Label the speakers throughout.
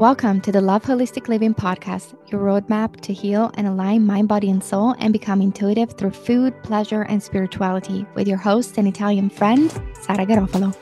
Speaker 1: Welcome to the Love Holistic Living podcast, your roadmap to heal and align mind, body, and soul and become intuitive through food, pleasure, and spirituality with your host and Italian friend, Sara Garofalo.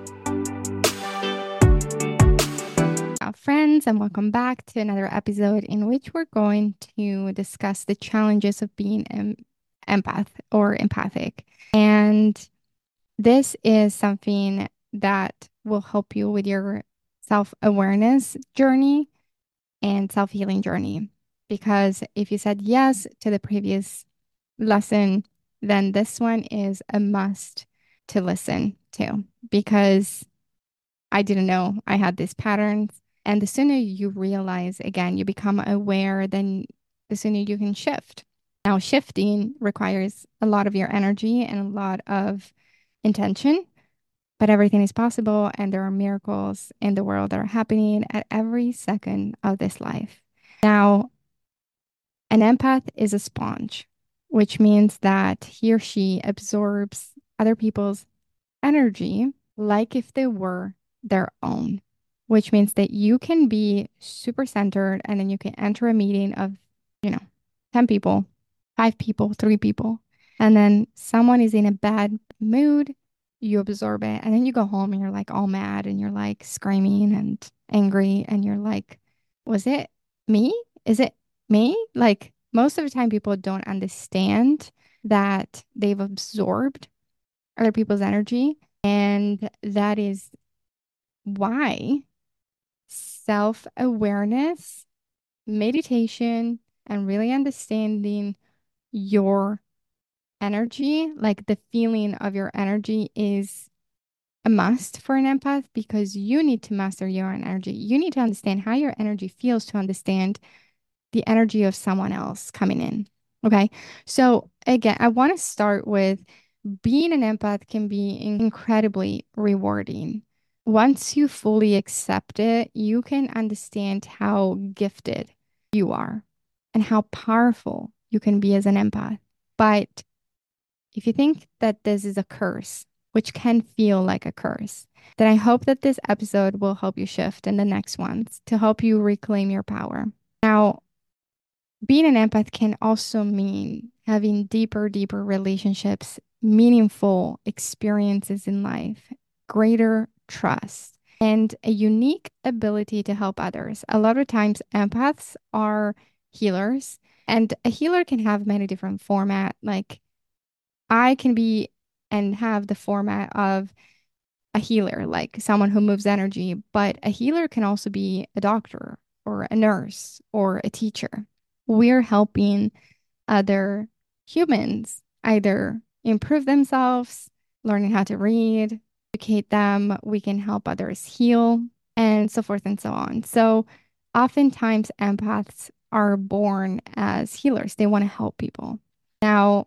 Speaker 1: Friends, and welcome back to another episode in which we're going to discuss the challenges of being an empath or empathic. And this is something that will help you with your self-awareness journey and self-healing journey. Because if you said yes to the previous lesson, then this one is a must to listen to, because I didn't know I had these patterns. And the sooner you realize, again, you become aware, then the sooner you can shift. Now, shifting requires a lot of your energy and a lot of intention, but everything is possible, and there are miracles in the world that are happening at every second of this life. Now, an empath is a sponge, which means that he or she absorbs other people's energy like if they were their own, which means that you can be super centered and then you can enter a meeting of, 10 people, 5 people, 3 people, and then someone is in a bad mood, you absorb it, and then you go home and you're like all mad and you're like screaming and angry and you're like, was it me? Is it me? Like most of the time people don't understand that they've absorbed other people's energy. And that is why self-awareness, meditation, and really understanding your energy, like the feeling of your energy, is a must for an empath, because you need to master your own energy. You need to understand how your energy feels to understand the energy of someone else coming in. Okay. So again, I want to start with being an empath can be incredibly rewarding. Once you fully accept it, you can understand how gifted you are and how powerful you can be as an empath. But if you think that this is a curse, which can feel like a curse, then I hope that this episode will help you shift in the next ones to help you reclaim your power. Now, being an empath can also mean having deeper relationships, meaningful experiences in life, greater trust, and a unique ability to help others. A lot of times, empaths are healers, and a healer can have many different formats. Like I can be and have the format of a healer, like someone who moves energy, but a healer can also be a doctor or a nurse or a teacher. We're helping other humans either improve themselves, learning how to read, educate them. We can help others heal, and so forth and so on. So oftentimes empaths are born as healers. They want to help people. Now,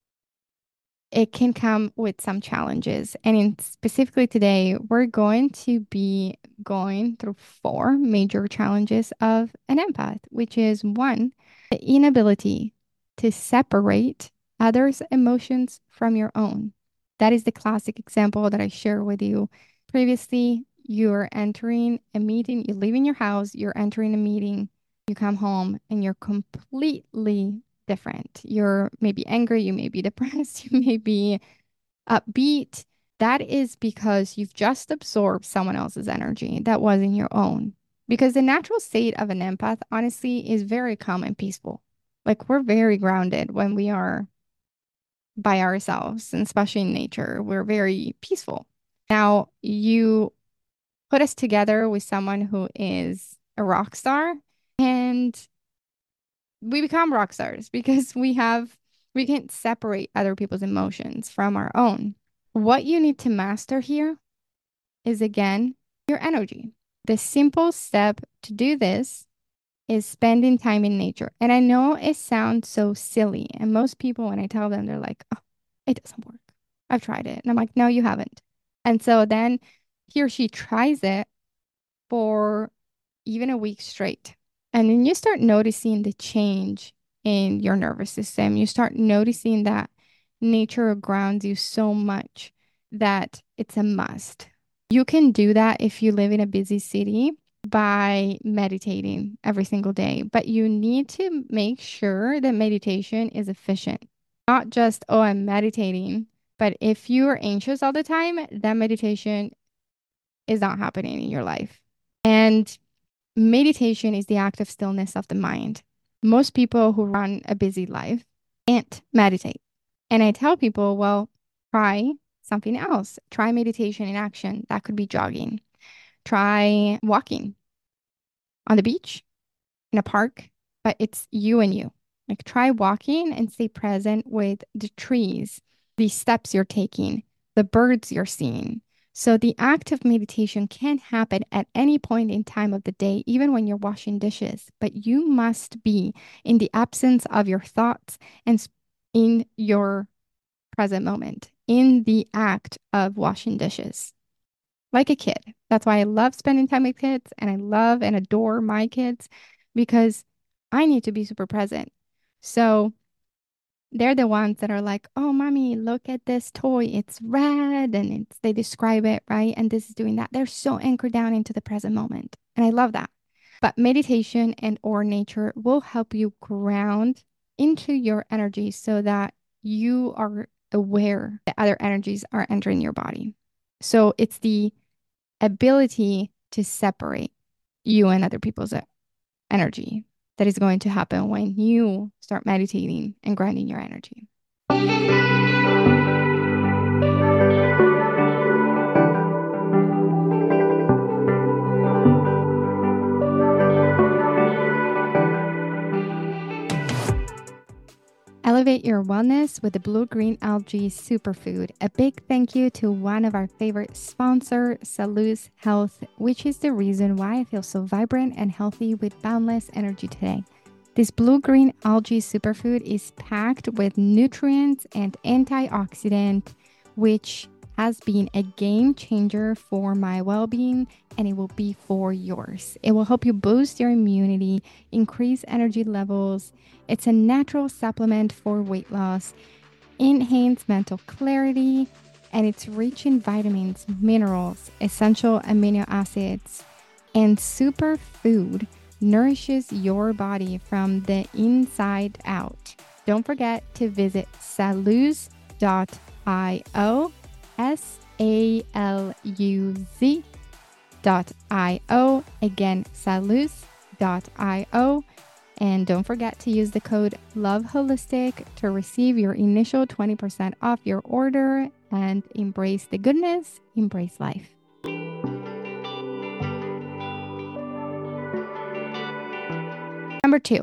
Speaker 1: it can come with some challenges. And specifically today, we're going to be going through 4 major challenges of an empath, which is 1, the inability to separate others' emotions from your own. That is the classic example that I shared with you previously. You're entering a meeting, you're leaving your house, you're entering a meeting, you come home, and you're completely different. You're maybe angry, you may be depressed, you may be upbeat. That is because you've just absorbed someone else's energy that wasn't your own. Because the natural state of an empath, honestly, is very calm and peaceful. Like we're very grounded when we are by ourselves, and especially in nature, we're very peaceful. Now, you put us together with someone who is a rock star, and we become rock stars because we can't separate other people's emotions from our own. What you need to master here is, again, your energy. The simple step to do this is spending time in nature. And I know it sounds so silly, and most people, when I tell them, they're like, oh, it doesn't work. I've tried it. And I'm like, no, you haven't. And so then he or she tries it for even a week straight. And then you start noticing the change in your nervous system. You start noticing that nature grounds you so much that it's a must. You can do that if you live in a busy city. by meditating every single day, but you need to make sure that meditation is efficient. Not just, oh, I'm meditating, but if you are anxious all the time, that meditation is not happening in your life. And meditation is the active stillness of the mind. Most people who run a busy life can't meditate. And I tell people, well, try something else. Try meditation in action. That could be jogging. Try walking on the beach, in a park, but it's you and you. Like try walking and stay present with the trees, the steps you're taking, the birds you're seeing. So the act of meditation can happen at any point in time of the day, even when you're washing dishes, but you must be in the absence of your thoughts and in your present moment, in the act of washing dishes like a kid. That's why I love spending time with kids and I love and adore my kids because I need to be super present. So they're the ones that are like, "Oh, mommy, look at this toy. It's red." And they describe it, right? And this is doing that. They're so anchored down into the present moment. And I love that. But meditation and or nature will help you ground into your energy so that you are aware that other energies are entering your body. So it's the ability to separate you and other people's energy that is going to happen when you start meditating and grounding your energy. Elevate your wellness with the blue green algae superfood. A big thank you to one of our favorite sponsor, Salus Health, which is the reason why I feel so vibrant and healthy with boundless energy today. This blue green algae superfood is packed with nutrients and antioxidant, which has been a game changer for my well-being, and it will be for yours. It will help you boost your immunity, increase energy levels. It's a natural supplement for weight loss, enhance mental clarity, and it's rich in vitamins, minerals, essential amino acids, and superfood nourishes your body from the inside out. Don't forget to visit saluz.io, saluz.io. Again, saluz.io. And don't forget to use the code LOVEHOLISTIC to receive your initial 20% off your order and embrace the goodness, embrace life. Number 2,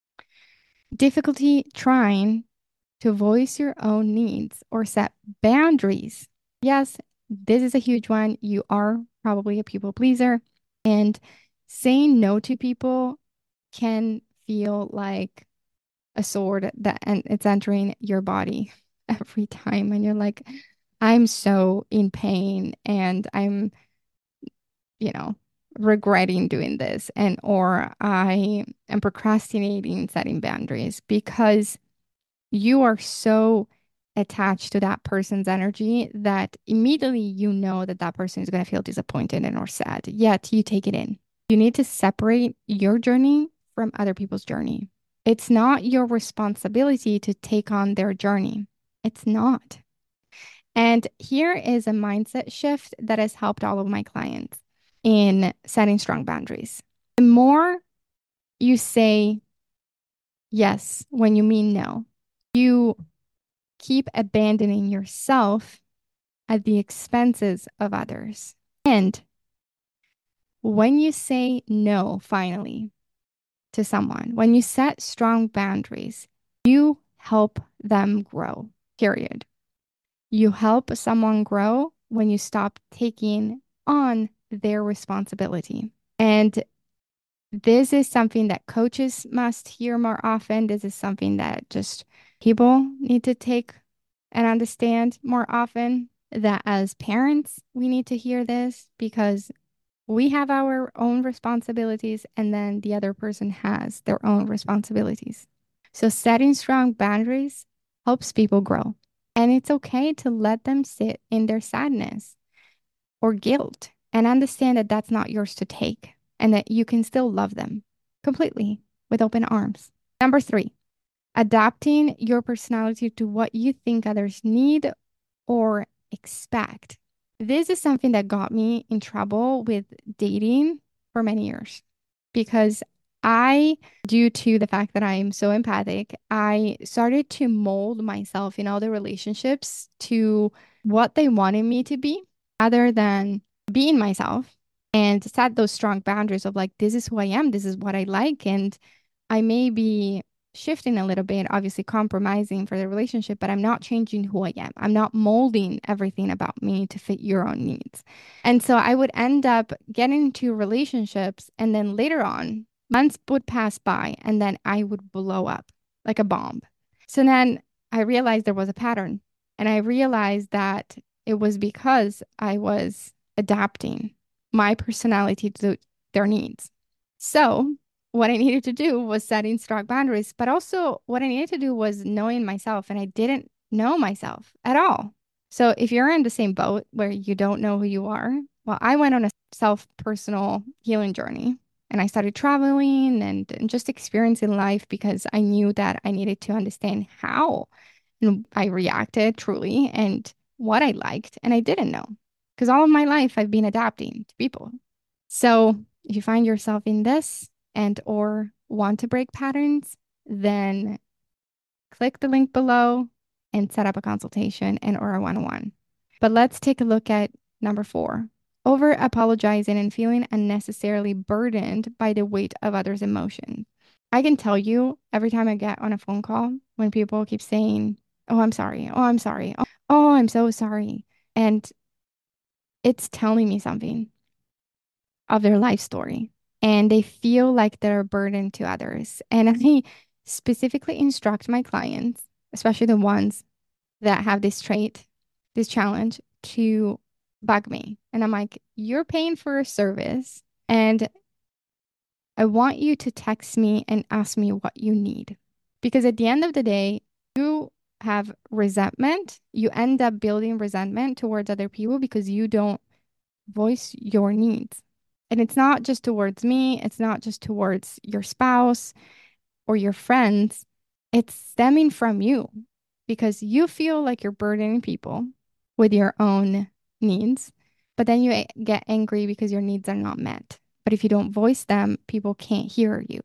Speaker 1: difficulty trying to voice your own needs or set boundaries. Yes, this is a huge one. You are probably a people pleaser, and saying no to people can feel like a sword that and it's entering your body every time. And you're like, I'm so in pain and I'm, you know, regretting doing this and or I am procrastinating setting boundaries because you are so attached to that person's energy that immediately you know that that person is going to feel disappointed and or sad. Yet you take it in. You need to separate your journey from other people's journey. It's not your responsibility to take on their journey. It's not. And here is a mindset shift that has helped all of my clients in setting strong boundaries. The more you say yes when you mean no, you keep abandoning yourself at the expenses of others. And when you say no, finally, to someone, when you set strong boundaries, you help them grow, period. You help someone grow when you stop taking on their responsibility. And this is something that coaches must hear more often. This is something that just people need to take and understand more often. That as parents, we need to hear this because we have our own responsibilities and then the other person has their own responsibilities. So setting strong boundaries helps people grow. And it's okay to let them sit in their sadness or guilt and understand that that's not yours to take. and that you can still love them completely with open arms. Number three, adapting your personality to what you think others need or expect. This is something that got me in trouble with dating for many years because due to the fact that I am so empathic, I started to mold myself in all the relationships to what they wanted me to be rather than being myself and set those strong boundaries of like, this is who I am, this is what I like. And I may be shifting a little bit, obviously compromising for the relationship, but I'm not changing who I am. I'm not molding everything about me to fit your own needs. And so I would end up getting into relationships, and then later on, months would pass by, and then I would blow up like a bomb. So then I realized there was a pattern, and I realized that it was because I was adapting my personality to their needs. So what I needed to do was setting strong boundaries, but also what I needed to do was knowing myself, and I didn't know myself at all. So if you're in the same boat where you don't know who you are, well, I went on a self personal healing journey and I started traveling and just experiencing life because I knew that I needed to understand how I reacted truly and what I liked and I didn't know because all of my life I've been adapting to people. So if you find yourself in this and or want to break patterns, then click the link below and set up a consultation and or a one-on-one. But let's take a look at number 4. Over apologizing and feeling unnecessarily burdened by the weight of others' emotions. I can tell you every time I get on a phone call when people keep saying, "Oh, I'm sorry. Oh, I'm sorry. Oh, I'm so sorry." And it's telling me something of their life story. And they feel like they're a burden to others. And I specifically instruct my clients, especially the ones that have this trait, this challenge, to bug me. And I'm like, you're paying for a service, and I want you to text me and ask me what you need. Because at the end of the day, you have resentment. You end up building resentment towards other people because you don't voice your needs. And it's not just towards me, it's not just towards your spouse or your friends. It's stemming from you because you feel like you're burdening people with your own needs, but then you get angry because your needs are not met. But if you don't voice them, people can't hear you.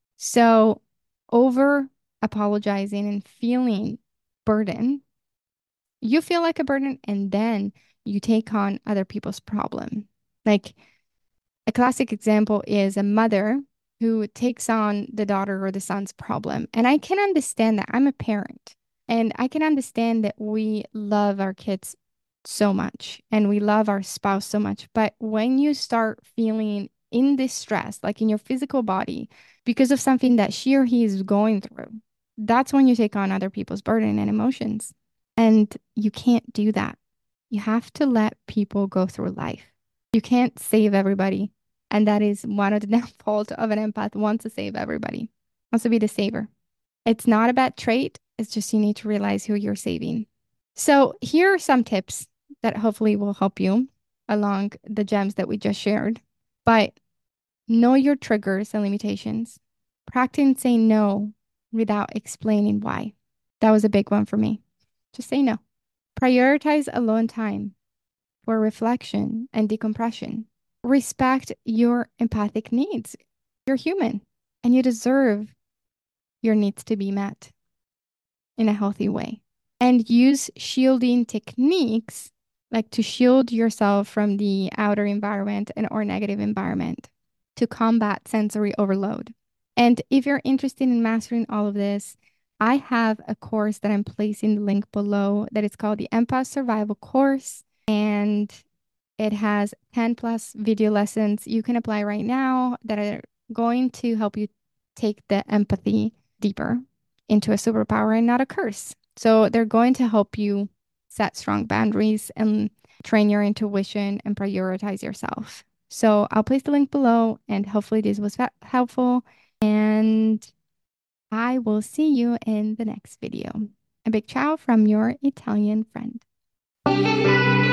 Speaker 1: So, over apologizing and feeling burden, you feel like a burden and then you take on other people's problem. Like a classic example is a mother who takes on the daughter or the son's problem. And I can understand that. I'm a parent and I can understand that we love our kids so much and we love our spouse so much. But when you start feeling in this stress, like in your physical body, because of something that she or he is going through, that's when you take on other people's burden and emotions. And you can't do that. You have to let people go through life. You can't save everybody. And that is one of the downfalls of an empath wants to save everybody, wants to be the saver. It's not a bad trait. It's just you need to realize who you're saving. So here are some tips that hopefully will help you along the gems that we just shared. But know your triggers and limitations. Practice saying no without explaining why. That was a big one for me. Just say no. Prioritize alone time for reflection and decompression. Respect your empathic needs. You're human and you deserve your needs to be met in a healthy way. And use shielding techniques like to shield yourself from the outer environment and or negative environment to combat sensory overload. And if you're interested in mastering all of this, I have a course that I'm placing the link below that is called the Empath Survival Course. And it has 10 plus video lessons you can apply right now that are going to help you take the empathy deeper into a superpower and not a curse. So they're going to help you set strong boundaries and train your intuition and prioritize yourself. So I'll place the link below and hopefully this was helpful. And I will see you in the next video. A big ciao from your Italian friend.